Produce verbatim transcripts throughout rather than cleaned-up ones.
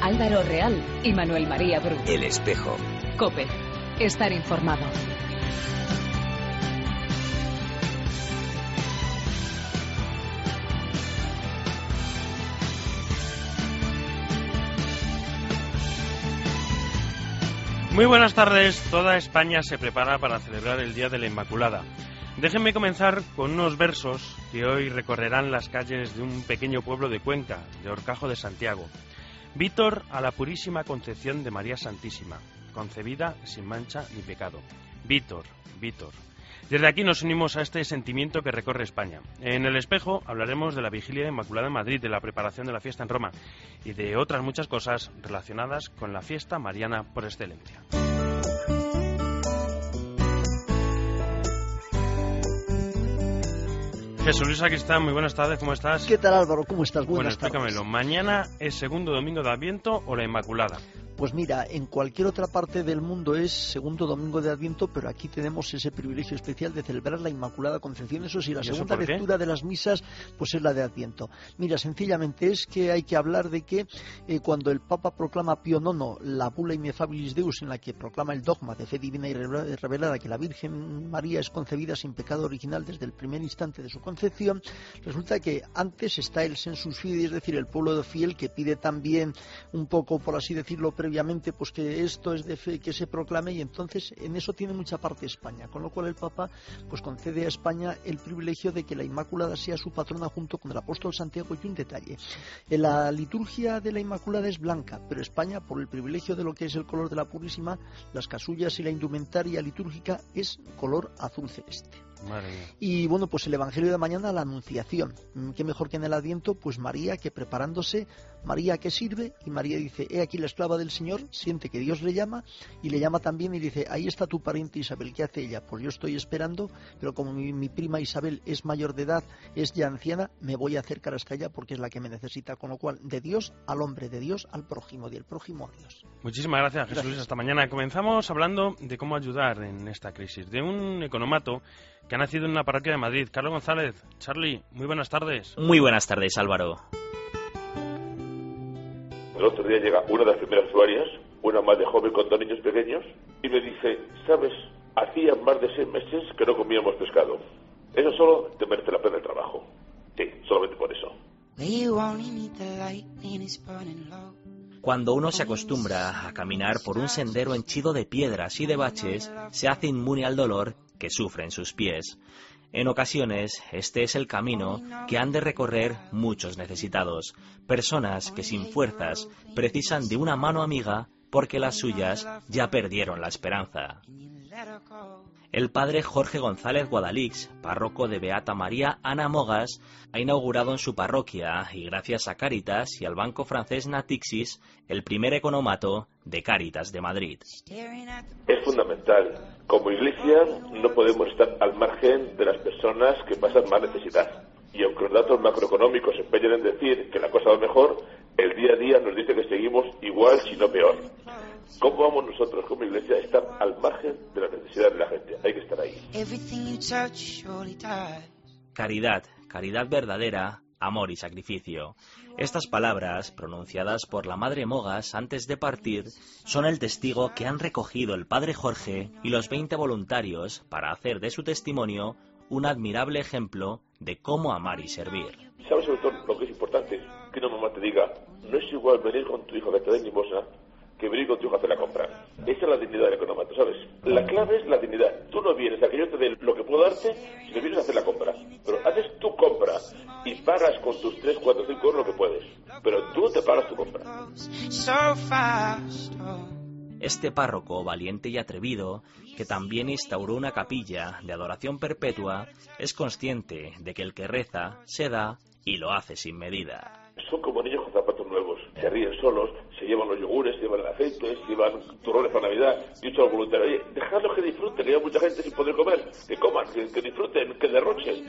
Álvaro Real y Manuel María Bru. El Espejo. COPE. Estar informado. Muy buenas tardes. Toda España se prepara para celebrar el Día de la Inmaculada. Déjenme comenzar con unos versos que hoy recorrerán las calles de un pequeño pueblo de Cuenca, de Horcajo de Santiago. Vítor a la Purísima Concepción de María Santísima, concebida sin mancha ni pecado. Vítor, Vítor. Desde aquí nos unimos a este sentimiento que recorre España. En El Espejo hablaremos de la Vigilia de Inmaculada en Madrid, de la preparación de la fiesta en Roma y de otras muchas cosas relacionadas con la fiesta mariana por excelencia. Jesús Luis Sacristán, muy buenas tardes, ¿cómo estás? ¿Qué tal, Álvaro? ¿Cómo estás? Bueno, Buenas explícamelo. tardes. ¿Mañana es segundo domingo de Adviento o la Inmaculada? Pues mira, en cualquier otra parte del mundo es segundo domingo de Adviento, pero aquí tenemos ese privilegio especial de celebrar la Inmaculada Concepción. Eso sí, la segunda lectura de las misas pues es la de Adviento. Mira, sencillamente es que hay que hablar de que eh, cuando el Papa proclama Pío nono la Bula Ineffabilis Deus, en la que proclama el dogma de fe divina y revelada que la Virgen María es concebida sin pecado original desde el primer instante de su concepción, resulta que antes está el sensus fidei, es decir, el pueblo de fiel, que pide también un poco, por así decirlo, previamente, pues que esto es de fe, que se proclame, y entonces en eso tiene mucha parte España, con lo cual el Papa pues concede a España el privilegio de que la Inmaculada sea su patrona junto con el apóstol Santiago. Y un detalle, en la liturgia de la Inmaculada es blanca, pero España, por el privilegio de lo que es el color de la Purísima, las casullas y la indumentaria litúrgica es color azul celeste. Y bueno, pues el Evangelio de mañana, la Anunciación. ¿Qué mejor que en el Adviento? Pues María, que preparándose, María que sirve, y María dice, he aquí la esclava del Señor, siente que Dios le llama, y le llama también y dice, ahí está tu pariente Isabel. ¿Qué hace ella? Pues yo estoy esperando, pero como mi, mi prima Isabel es mayor de edad, es ya anciana, me voy a acercar hasta ella porque es la que me necesita. Con lo cual, de Dios al hombre, de Dios al prójimo, del prójimo a Dios. Muchísimas gracias, Jesús. Gracias. Hasta mañana. Comenzamos hablando de cómo ayudar en esta crisis, de un economato que ha nacido en una parroquia de Madrid. Carlos González. Charlie, muy buenas tardes. Muy buenas tardes, Álvaro. El otro día llega una de las primeras usuarias, una madre joven con dos niños pequeños, y me dice, ¿sabes? Hacía más de seis meses que no comíamos pescado. Eso solo te merece la pena el trabajo. Sí, solamente por eso. Cuando uno se acostumbra a caminar por un sendero henchido de piedras y de baches, se hace inmune al dolor que sufren sus pies. En ocasiones, este es el camino que han de recorrer muchos necesitados, personas que sin fuerzas precisan de una mano amiga porque las suyas ya perdieron la esperanza. El padre Jorge González Guadalix, párroco de Beata María Ana Mogas, ha inaugurado en su parroquia, y gracias a Cáritas y al banco francés Natixis, el primer economato de Cáritas de Madrid. Es fundamental. Como iglesia no podemos estar al margen de las personas que pasan más necesidad. Y aunque los datos macroeconómicos se empeñan en decir que la cosa va mejor, el día a día nos dice que seguimos igual, si no peor. ¿Cómo vamos nosotros como iglesia a estar al margen de las necesidades de la gente? Hay que estar ahí. Caridad, caridad verdadera, amor y sacrificio. Estas palabras, pronunciadas por la Madre Mogas antes de partir, son el testigo que han recogido el padre Jorge y los veinte voluntarios para hacer de su testimonio un admirable ejemplo de cómo amar y servir. ¿Sabes sobre todo lo que es importante? Que una mamá te diga, no es igual venir con tu hijo que te dé limosna que venir con tu hijo a hacer la compra. Esa es la dignidad del economato, ¿sabes? La clave es la dignidad. Tú no vienes a que yo te dé lo que puedo darte, si no vienes a hacer la compra. Pero haces tu compra y pagas con tus tres, cuatro, cinco euros lo que puedes. Pero tú te pagas tu compra. Este párroco valiente y atrevido, que también instauró una capilla de adoración perpetua, es consciente de que el que reza se da y lo hace sin medida. Son como niños con zapatos nuevos. Se ríen solos, se llevan los yogures, se llevan el aceite, se llevan turrones para Navidad. Y dicho al voluntario, oye, dejadlos que disfruten, que hay mucha gente sin poder comer. Que coman, que, que disfruten, que derrochen.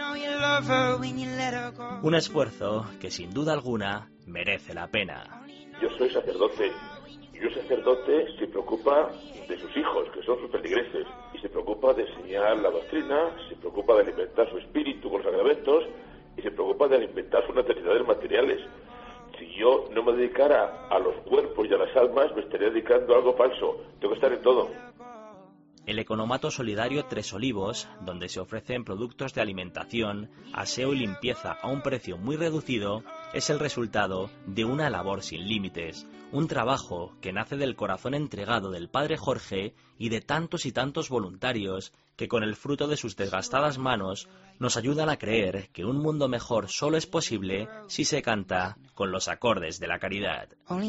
Un esfuerzo que sin duda alguna merece la pena. Yo soy sacerdote. Y un sacerdote se preocupa de sus hijos, que son sus feligreses. Y se preocupa de enseñar la doctrina, se preocupa de alimentar su espíritu con los sacramentos, y se preocupa de alimentar sus necesidades materiales. Si yo no no me dedicara a los cuerpos y a las almas, me estaría dedicando a algo falso. Tengo que estar en todo. El economato solidario Tres Olivos, donde se ofrecen productos de alimentación, aseo y limpieza a un precio muy reducido, es el resultado de una labor sin límites, un trabajo que nace del corazón entregado del padre Jorge y de tantos y tantos voluntarios que con el fruto de sus desgastadas manos nos ayudan a creer que un mundo mejor solo es posible si se canta con los acordes de la caridad.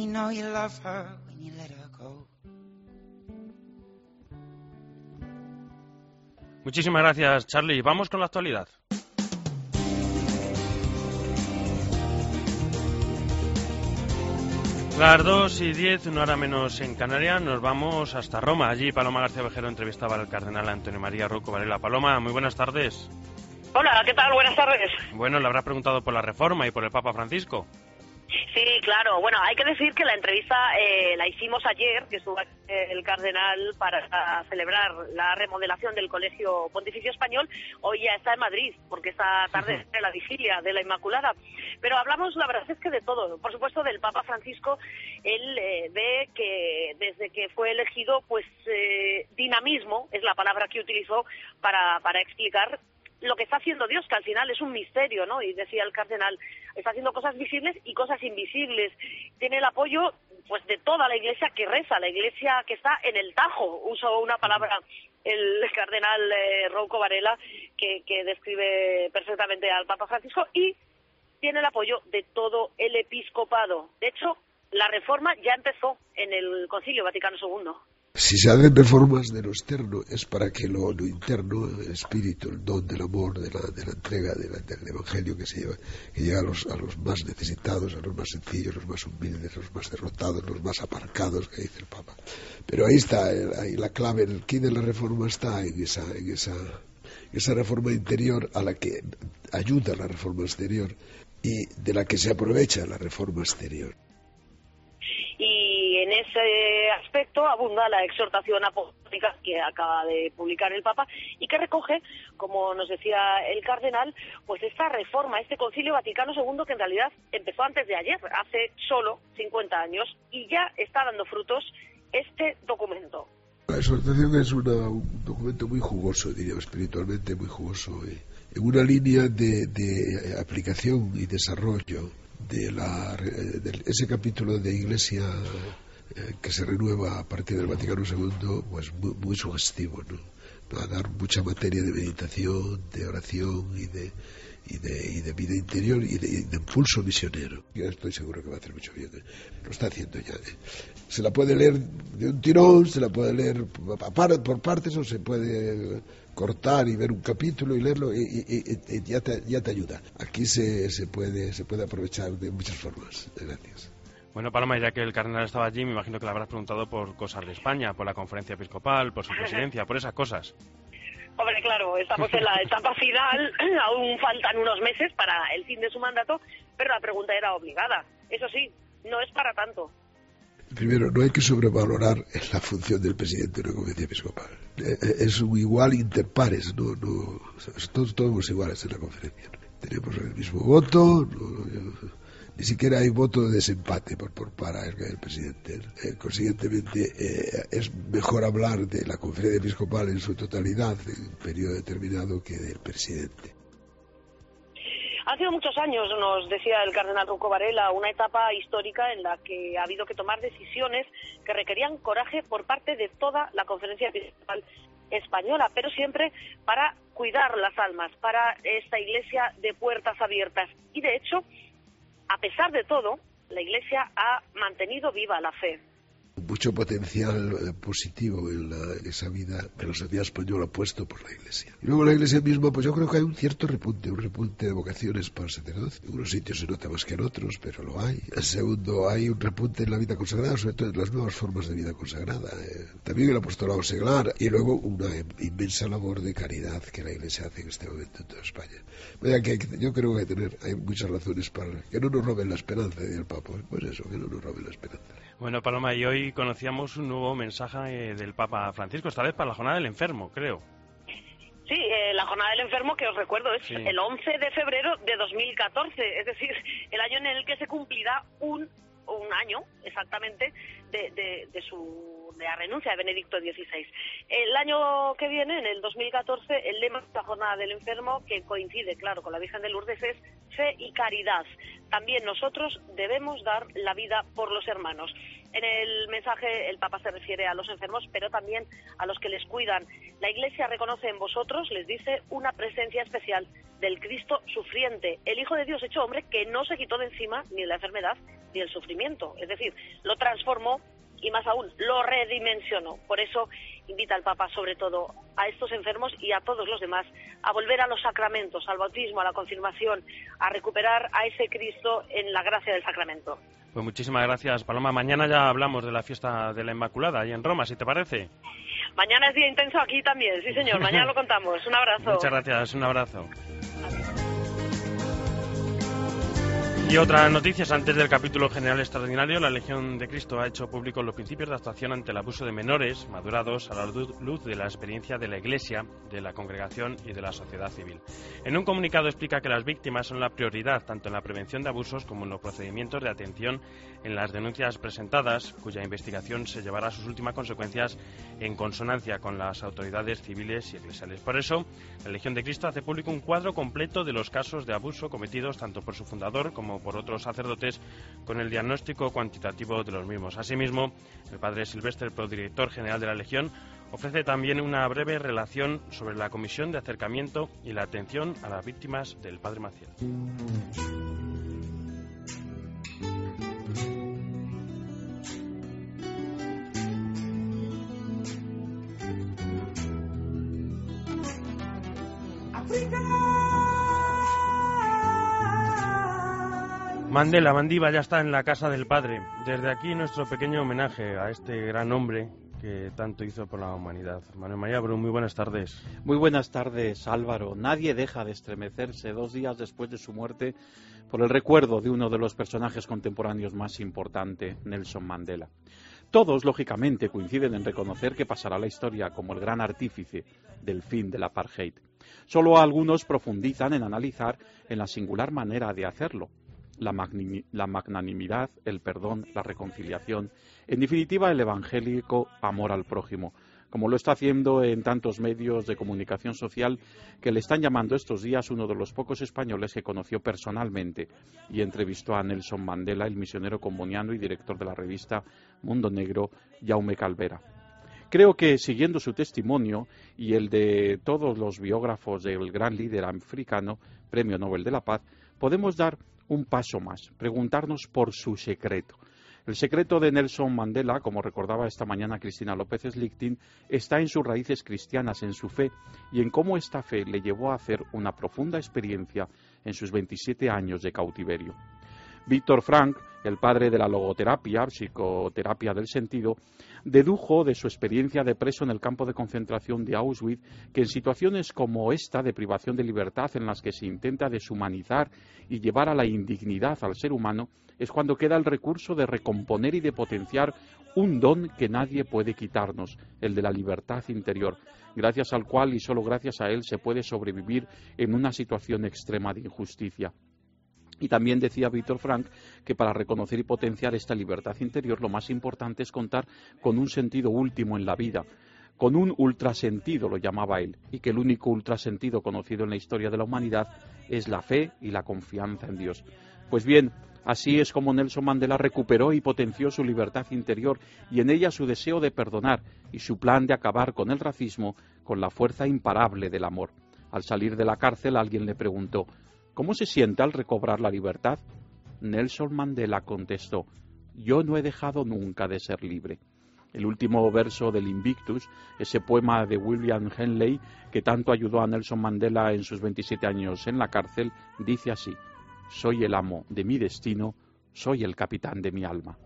Muchísimas gracias, Charlie. Vamos con la actualidad. Las dos y diez, una hora menos en Canarias, nos vamos hasta Roma. Allí Paloma García Vejero entrevistaba al cardenal Antonio María Rouco Varela. Paloma, muy buenas tardes. Hola, ¿qué tal? Buenas tardes. Bueno, le habrás preguntado por la Reforma y por el Papa Francisco. Sí, claro. Bueno, hay que decir que la entrevista eh, la hicimos ayer, que estuvo el cardenal para celebrar la remodelación del Colegio Pontificio Español. Hoy ya está en Madrid, porque esta tarde es la vigilia de la Inmaculada. Pero hablamos, la verdad es que de todo. Por supuesto, del Papa Francisco. Él eh, ve que desde que fue elegido, pues eh, dinamismo es la palabra que utilizó para, para explicar lo que está haciendo Dios, que al final es un misterio, ¿no? Y decía el cardenal, está haciendo cosas visibles y cosas invisibles. Tiene el apoyo, pues, de toda la Iglesia que reza, la Iglesia que está en el Tajo. Uso una palabra el cardenal eh, Rouco Varela que, que describe perfectamente al Papa Francisco, y tiene el apoyo de todo el episcopado. De hecho, la reforma ya empezó en el Concilio Vaticano segundo. Si se hacen reformas de lo externo es para que lo, lo interno, el espíritu, el don del amor, de la, de la entrega de la, del evangelio que se lleva, que llega a los, a los más necesitados, a los más sencillos, los más humildes, los más derrotados, los más aparcados, que dice el Papa. Pero ahí está, ahí la clave, el quid de la reforma está en esa, en esa, esa reforma interior a la que ayuda la reforma exterior y de la que se aprovecha la reforma exterior. Y en ese aspecto abunda la exhortación apostólica que acaba de publicar el Papa y que recoge, como nos decía el cardenal, pues esta reforma, este Concilio Vaticano segundo, que en realidad empezó antes de ayer, hace solo cincuenta años, y ya está dando frutos este documento. La exhortación es una, un documento muy jugoso, diría, espiritualmente muy jugoso, eh, en una línea de, de aplicación y desarrollo de, la, de ese capítulo de Iglesia eh, que se renueva a partir del Vaticano segundo, pues muy, muy sugestivo, ¿no? Va a dar mucha materia de meditación, de oración y de, y de, y de vida interior y de, y de impulso misionero. Yo estoy seguro que va a hacer mucho bien, ¿eh? Lo está haciendo ya, ¿eh? Se la puede leer de un tirón, se la puede leer por partes, o se puede cortar y ver un capítulo y leerlo, y, y, y, y ya, te, ya te ayuda. Aquí se, se puede se puede aprovechar de muchas formas. Gracias. Bueno, Paloma, ya que el cardenal estaba allí, me imagino que le habrás preguntado por cosas de España, por la conferencia episcopal, por su presidencia, por esas cosas. Hombre, claro, estamos en la etapa final, aún faltan unos meses para el fin de su mandato, pero la pregunta era obligada. Eso sí, no es para tanto. Primero, no hay que sobrevalorar la función del presidente de una conferencia episcopal. Es un igual inter pares, no, no, todos, todos somos iguales en la conferencia. Tenemos el mismo voto, no, no, ni siquiera hay voto de desempate por, por para el, el presidente. Eh, consiguientemente, eh, es mejor hablar de la conferencia episcopal en su totalidad en un periodo determinado que del presidente. Han sido muchos años, nos decía el cardenal Rouco Varela, una etapa histórica en la que ha habido que tomar decisiones que requerían coraje por parte de toda la Conferencia Episcopal Española, pero siempre para cuidar las almas, para esta Iglesia de puertas abiertas. Y de hecho, a pesar de todo, la Iglesia ha mantenido viva la fe. Mucho potencial eh, positivo en, la, en esa vida de la sociedad española puesto por la Iglesia. Y luego la Iglesia misma, pues yo creo que hay un cierto repunte, un repunte de vocaciones para el sacerdocio. En unos sitios se nota más que en otros, pero lo hay. En segundo, hay un repunte en la vida consagrada, sobre todo en las nuevas formas de vida consagrada. Eh, también el apostolado seglar, y luego una inmensa labor de caridad que la Iglesia hace en este momento en toda España. O sea, que yo creo que hay, que tener, hay muchas razones para que no nos roben la esperanza, decía el Papa. Pues eso, que no nos roben la esperanza. Bueno, Paloma, y hoy conocíamos un nuevo mensaje eh, del Papa Francisco, esta vez para la Jornada del Enfermo, creo. Sí, eh, la Jornada del Enfermo, que os recuerdo, es sí. el once de febrero de dos mil catorce, es decir, el año en el que se cumplirá un un año exactamente de, de, de su de la renuncia de Benedicto dieciséis. El año que viene, en el dos mil catorce, el lema de la Jornada del Enfermo, que coincide, claro, con la Virgen de Lourdes, es fe y caridad. También nosotros debemos dar la vida por los hermanos. En el mensaje el Papa se refiere a los enfermos, pero también a los que les cuidan. La Iglesia reconoce en vosotros, les dice, una presencia especial del Cristo sufriente, el Hijo de Dios hecho hombre, que no se quitó de encima ni la enfermedad ni el sufrimiento. Es decir, lo transformó y más aún, lo redimensionó. Por eso invita al Papa, sobre todo, a estos enfermos y a todos los demás, a volver a los sacramentos, al bautismo, a la confirmación, a recuperar a ese Cristo en la gracia del sacramento. Pues muchísimas gracias, Paloma. Mañana ya hablamos de la fiesta de la Inmaculada, ahí en Roma, si te parece. Mañana es día intenso aquí también, sí señor, mañana lo contamos. Un abrazo. Muchas gracias, un abrazo. Y otras noticias antes del capítulo general extraordinario. La Legión de Cristo ha hecho públicos los principios de actuación ante el abuso de menores madurados a la luz de la experiencia de la Iglesia, de la congregación y de la sociedad civil. En un comunicado explica que las víctimas son la prioridad tanto en la prevención de abusos como en los procedimientos de atención en las denuncias presentadas, cuya investigación se llevará a sus últimas consecuencias en consonancia con las autoridades civiles y eclesiales. Por eso, la Legión de Cristo hace público un cuadro completo de los casos de abuso cometidos tanto por su fundador como por otros sacerdotes, con el diagnóstico cuantitativo de los mismos. Asimismo, el padre Silvestre, prodirector general de la Legión, ofrece también una breve relación sobre la comisión de acercamiento y la atención a las víctimas del padre Maciel. Mandela, Mandiva ya está en la casa del padre. Desde aquí nuestro pequeño homenaje a este gran hombre que tanto hizo por la humanidad. Manuel María Bru, muy buenas tardes. Muy buenas tardes, Álvaro. Nadie deja de estremecerse dos días después de su muerte por el recuerdo de uno de los personajes contemporáneos más importantes, Nelson Mandela. Todos, lógicamente, coinciden en reconocer que pasará a la historia como el gran artífice del fin del apartheid. Solo algunos profundizan en analizar en la singular manera de hacerlo. La, la magnanimidad, el perdón, la reconciliación, en definitiva el evangélico amor al prójimo, como lo está haciendo en tantos medios de comunicación social que le están llamando estos días uno de los pocos españoles que conoció personalmente y entrevistó a Nelson Mandela, el misionero comboniano y director de la revista Mundo Negro, Jaume Calvera. Creo que, siguiendo su testimonio y el de todos los biógrafos del gran líder africano, Premio Nobel de la Paz, podemos dar un paso más, preguntarnos por su secreto. El secreto de Nelson Mandela, como recordaba esta mañana Cristina López Slichting, está en sus raíces cristianas, en su fe y en cómo esta fe le llevó a hacer una profunda experiencia en sus veintisiete años de cautiverio. Víctor Frank, el padre de la logoterapia, psicoterapia del sentido, dedujo de su experiencia de preso en el campo de concentración de Auschwitz que en situaciones como esta de privación de libertad en las que se intenta deshumanizar y llevar a la indignidad al ser humano es cuando queda el recurso de recomponer y de potenciar un don que nadie puede quitarnos, el de la libertad interior, gracias al cual y solo gracias a él se puede sobrevivir en una situación extrema de injusticia. Y también decía Víctor Frank que para reconocer y potenciar esta libertad interior lo más importante es contar con un sentido último en la vida, con un ultrasentido, lo llamaba él, y que el único ultrasentido conocido en la historia de la humanidad es la fe y la confianza en Dios. Pues bien, así es como Nelson Mandela recuperó y potenció su libertad interior y en ella su deseo de perdonar y su plan de acabar con el racismo con la fuerza imparable del amor. Al salir de la cárcel alguien le preguntó: ¿cómo se siente al recobrar la libertad? Nelson Mandela contestó: yo no he dejado nunca de ser libre. El último verso del Invictus, ese poema de William Henley que tanto ayudó a Nelson Mandela en sus veintisiete años en la cárcel, dice así: soy el amo de mi destino, soy el capitán de mi alma.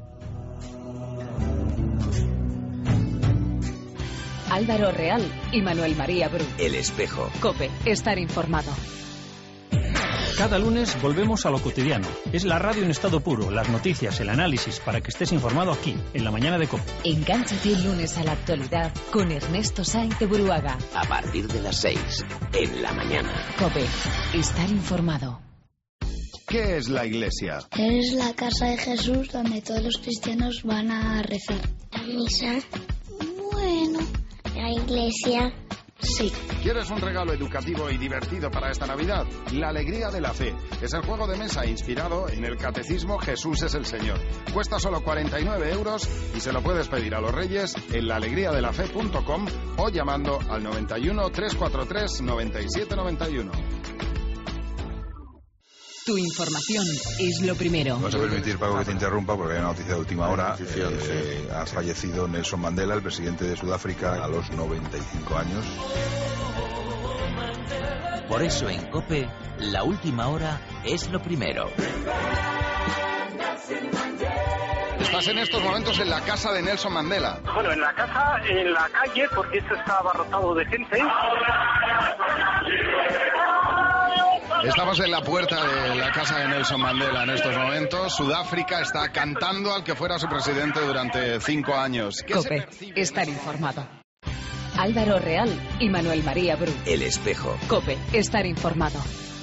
Álvaro Real y Manuel María Bru. El Espejo. COPE, estar informado. Cada lunes volvemos a lo cotidiano. Es la radio en estado puro, las noticias, el análisis, para que estés informado aquí, en la mañana de COPE. Engánchate el lunes a la actualidad con Ernesto Sainz de Buruaga. A partir de las seis, en la mañana. COPE, estar informado. ¿Qué es la Iglesia? Es la casa de Jesús donde todos los cristianos van a rezar. La misa. Bueno, la iglesia. Sí. ¿Quieres un regalo educativo y divertido para esta Navidad? La Alegría de la Fe. Es el juego de mesa inspirado en el Catecismo Jesús es el Señor. Cuesta solo cuarenta y nueve euros y se lo puedes pedir a los Reyes en la alegría de la fe punto com o llamando al noventa y uno, trescientos cuarenta y tres, noventa y siete noventa y uno. Tu información es lo primero. Vamos a permitir, Paco, que te interrumpa porque hay una noticia de última hora. Eh, ha fallecido Nelson Mandela, el presidente de Sudáfrica, a los noventa y cinco años. Por eso en COPE, la última hora es lo primero. Estás en estos momentos en la casa de Nelson Mandela. Bueno, en la casa, en la calle, porque esto está abarrotado de gente. Estamos en la puerta de la casa de Nelson Mandela en estos momentos. Sudáfrica está cantando al que fuera su presidente durante cinco años. COPE, estar informado. Álvaro Real y Manuel María Bru. El Espejo. COPE, estar informado.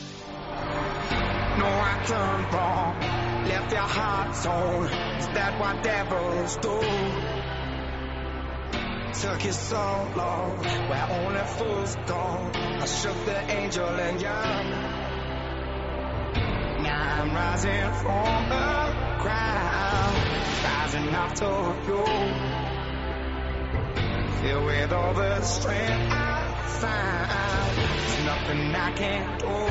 Took you so long, where only fools go. I shook the angel and young. Now I'm rising from the ground, rising up to you. Filled with all the strength I find, there's nothing I can't do.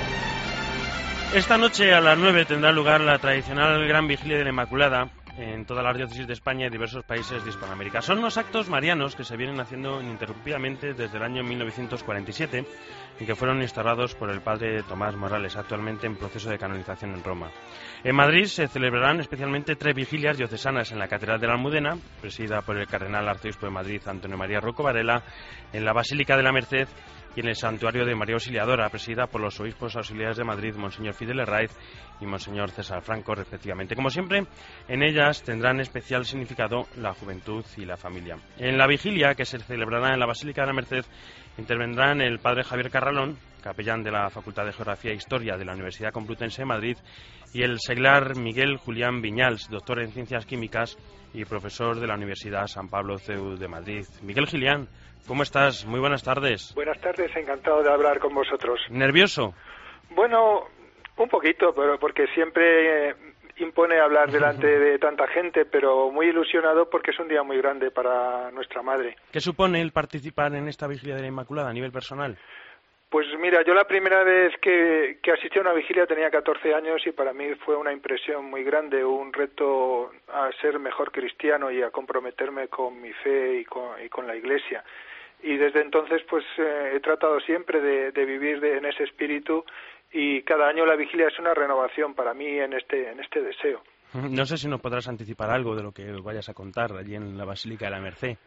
Esta noche a las nueve tendrá lugar la tradicional Gran Vigilia de la Inmaculada en todas las diócesis de España y diversos países de Hispanoamérica. Son unos actos marianos que se vienen haciendo ininterrumpidamente desde el año mil novecientos cuarenta y siete y que fueron instaurados por el padre Tomás Morales, actualmente en proceso de canonización en Roma. En Madrid se celebrarán especialmente tres vigilias diocesanas en la Catedral de la Almudena, presidida por el cardenal arzobispo de Madrid, Antonio María Rocco Varela, en la Basílica de la Merced y en el Santuario de María Auxiliadora, presidida por los obispos auxiliares de Madrid, Monseñor Fidel Herraiz y Monseñor César Franco, respectivamente. Como siempre, en ellas tendrán especial significado la juventud y la familia. En la vigilia, que se celebrará en la Basílica de la Merced, intervendrán el padre Javier Carralón, capellán de la Facultad de Geografía e Historia de la Universidad Complutense de Madrid, y el seglar Miguel Julián Viñals, doctor en Ciencias Químicas y profesor de la Universidad San Pablo C E U de Madrid. Miguel Julián, ¿cómo estás? Muy buenas tardes. Buenas tardes, encantado de hablar con vosotros. ¿Nervioso? Bueno, un poquito, pero porque siempre eh, impone hablar delante de tanta gente, pero muy ilusionado porque es un día muy grande para nuestra madre. ¿Qué supone el participar en esta Vigilia de la Inmaculada a nivel personal? Pues mira, yo la primera vez que, que asistí a una vigilia tenía catorce años y para mí fue una impresión muy grande, un reto a ser mejor cristiano y a comprometerme con mi fe y con, y con la Iglesia. Y desde entonces pues eh, he tratado siempre de, de vivir de, en ese espíritu y cada año la vigilia es una renovación para mí en este, en este deseo. No sé si nos podrás anticipar algo de lo que vayas a contar allí en la Basílica de la Merced.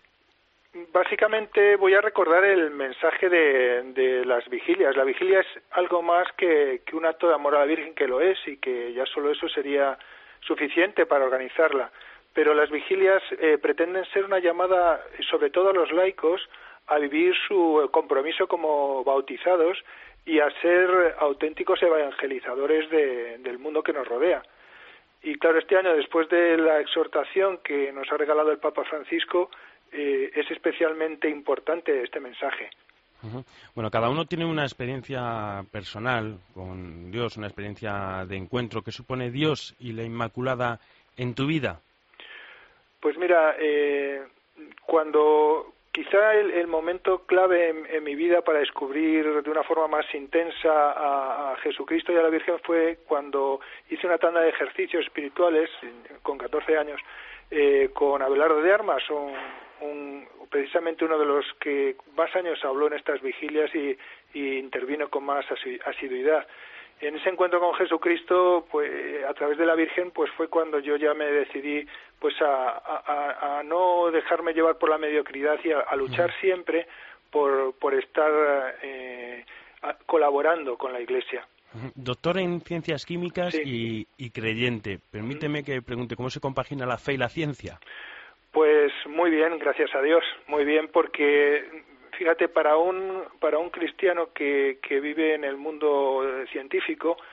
Básicamente voy a recordar el mensaje de, de las vigilias. La vigilia es algo más que, que un acto de amor a la Virgen, que lo es, y que ya solo eso sería suficiente para organizarla. Pero las vigilias eh, pretenden ser una llamada, sobre todo a los laicos, a vivir su compromiso como bautizados y a ser auténticos evangelizadores de, del mundo que nos rodea. Y claro, este año, después de la exhortación que nos ha regalado el Papa Francisco, Eh, es especialmente importante este mensaje. Uh-huh. Bueno, cada uno tiene una experiencia personal con Dios, una experiencia de encuentro. ¿Qué supone Dios y la Inmaculada en tu vida? Pues mira, eh, cuando quizá el, el momento clave en, en mi vida para descubrir de una forma más intensa a, a Jesucristo y a la Virgen fue cuando hice una tanda de ejercicios espirituales con catorce años eh, con Abelardo de Armas, un Un, precisamente uno de los que más años habló en estas vigilias y, y intervino con más asiduidad. En ese encuentro con Jesucristo, pues a través de la Virgen, pues fue cuando yo ya me decidí pues a, a, a no dejarme llevar por la mediocridad y a, a luchar siempre por, por estar eh, a, colaborando con la Iglesia. Doctor en Ciencias Químicas sí. y, y creyente. Permíteme que pregunte, ¿cómo se compagina la fe y la ciencia? Pues muy bien, gracias a Dios, muy bien, porque fíjate, para un para un cristiano que, que vive en el mundo científico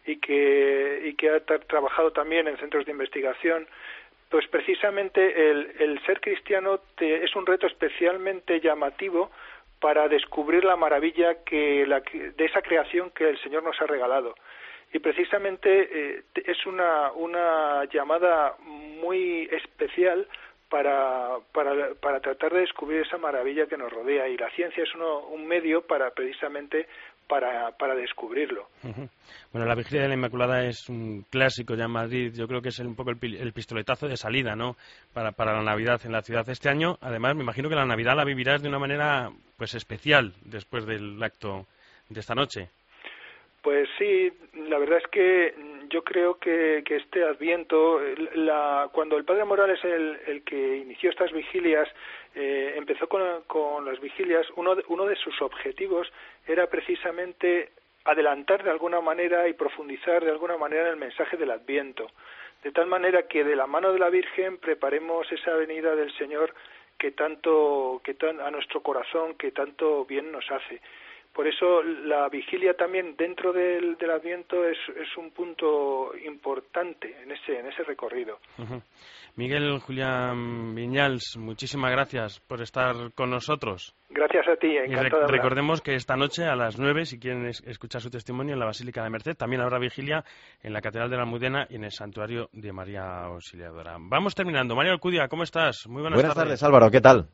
y que, y que ha tra- trabajado también en centros de investigación, pues precisamente el, el ser cristiano te, es un reto especialmente llamativo para descubrir la maravilla que la, de esa creación que el Señor nos ha regalado. Y precisamente eh, es una, una llamada muy especial para, para, para tratar de descubrir esa maravilla que nos rodea, y la ciencia es uno, un medio para precisamente para, para descubrirlo. Uh-huh. Bueno, la Vigilia de la Inmaculada es un clásico ya en Madrid. Yo creo que es un poco el, el pistoletazo de salida, ¿no?, para, para la Navidad en la ciudad. Este año, además, me imagino que la Navidad la vivirás de una manera pues especial después del acto de esta noche. Pues sí, la verdad es que yo creo que, que este Adviento, la, cuando el Padre Morales, el, el que inició estas vigilias, eh, empezó con, con las vigilias, uno de, uno de sus objetivos era precisamente adelantar de alguna manera y profundizar de alguna manera en el mensaje del Adviento, de tal manera que de la mano de la Virgen preparemos esa venida del Señor que tanto, que tan, a nuestro corazón, que tanto bien nos hace. Por eso la vigilia también dentro del, del Adviento es, es un punto importante en ese, en ese recorrido. Uh-huh. Miguel Julián Viñals, muchísimas gracias por estar con nosotros. Gracias a ti, encantado re- de hablar. Recordemos que esta noche a las nueve, si quieren es- escuchar su testimonio, en la Basílica de Merced, también habrá vigilia en la Catedral de la Almudena y en el Santuario de María Auxiliadora. Vamos terminando. Mario Alcudia, ¿cómo estás? Muy buenas, buenas tardes. tardes, Álvaro, ¿qué tal?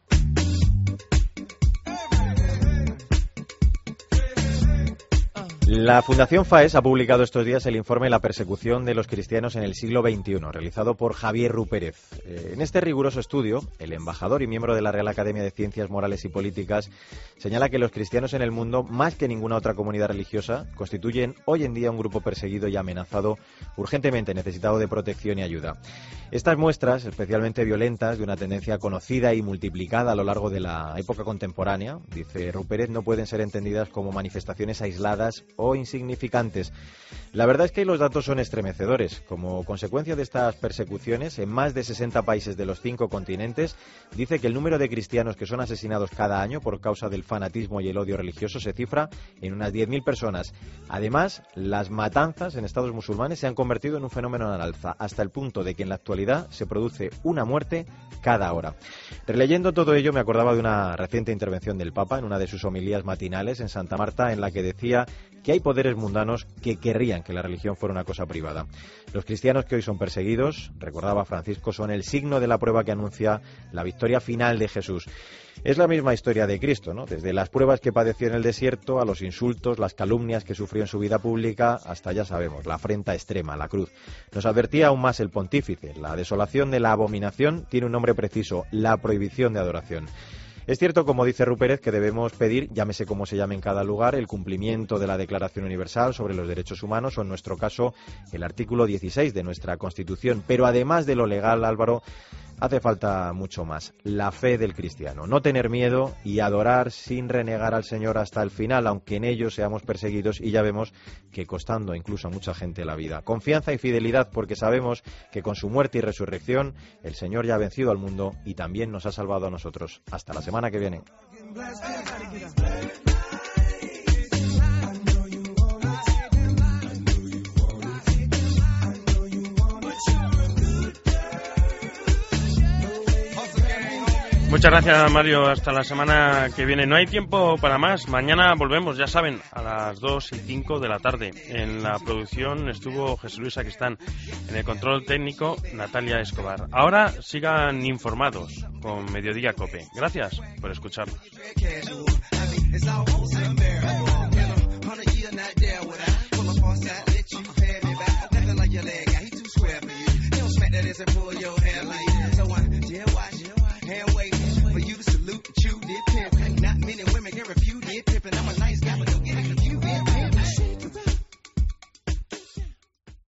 La Fundación FAES ha publicado estos días el informe La persecución de los cristianos en el siglo veintiuno, realizado por Javier Rupérez. Eh, en este riguroso estudio, el embajador y miembro de la Real Academia de Ciencias Morales y Políticas señala que los cristianos en el mundo, más que ninguna otra comunidad religiosa, constituyen hoy en día un grupo perseguido y amenazado, urgentemente necesitado de protección y ayuda. Estas muestras, especialmente violentas, de una tendencia conocida y multiplicada a lo largo de la época contemporánea, dice Rupérez, no pueden ser entendidas como manifestaciones aisladas o insignificantes. La verdad es que los datos son estremecedores. Como consecuencia de estas persecuciones, en más de sesenta países de los cinco continentes, dice que el número de cristianos que son asesinados cada año por causa del fanatismo y el odio religioso se cifra en unas diez mil personas. Además, las matanzas en estados musulmanes se han convertido en un fenómeno en alza, hasta el punto de que en la actualidad se produce una muerte cada hora. Releyendo todo ello, me acordaba de una reciente intervención del Papa en una de sus homilías matinales en Santa Marta, en la que decía que hay poderes mundanos que querrían que la religión fuera una cosa privada. Los cristianos que hoy son perseguidos, recordaba Francisco, son el signo de la prueba que anuncia la victoria final de Jesús. Es la misma historia de Cristo, ¿no? Desde las pruebas que padeció en el desierto, a los insultos, las calumnias que sufrió en su vida pública, hasta, ya sabemos, la afrenta extrema, la cruz. Nos advertía aún más el pontífice: la desolación de la abominación tiene un nombre preciso: la prohibición de adoración. Es cierto, como dice Rupérez, que debemos pedir, llámese como se llame en cada lugar, el cumplimiento de la Declaración Universal sobre los Derechos Humanos, o en nuestro caso, el artículo dieciséis de nuestra Constitución. Pero además de lo legal, Álvaro, hace falta mucho más: la fe del cristiano. No tener miedo y adorar sin renegar al Señor hasta el final, aunque en ello seamos perseguidos, y ya vemos que costando incluso a mucha gente la vida. Confianza y fidelidad, porque sabemos que con su muerte y resurrección el Señor ya ha vencido al mundo y también nos ha salvado a nosotros. Hasta la semana que viene. Muchas gracias, Mario. Hasta la semana que viene. No hay tiempo para más. Mañana volvemos, ya saben, a las dos y cinco de la tarde. En la producción estuvo Jesús Luis Aquistán. En el control técnico, Natalia Escobar. Ahora sigan informados con Mediodía COPE. Gracias por escucharnos.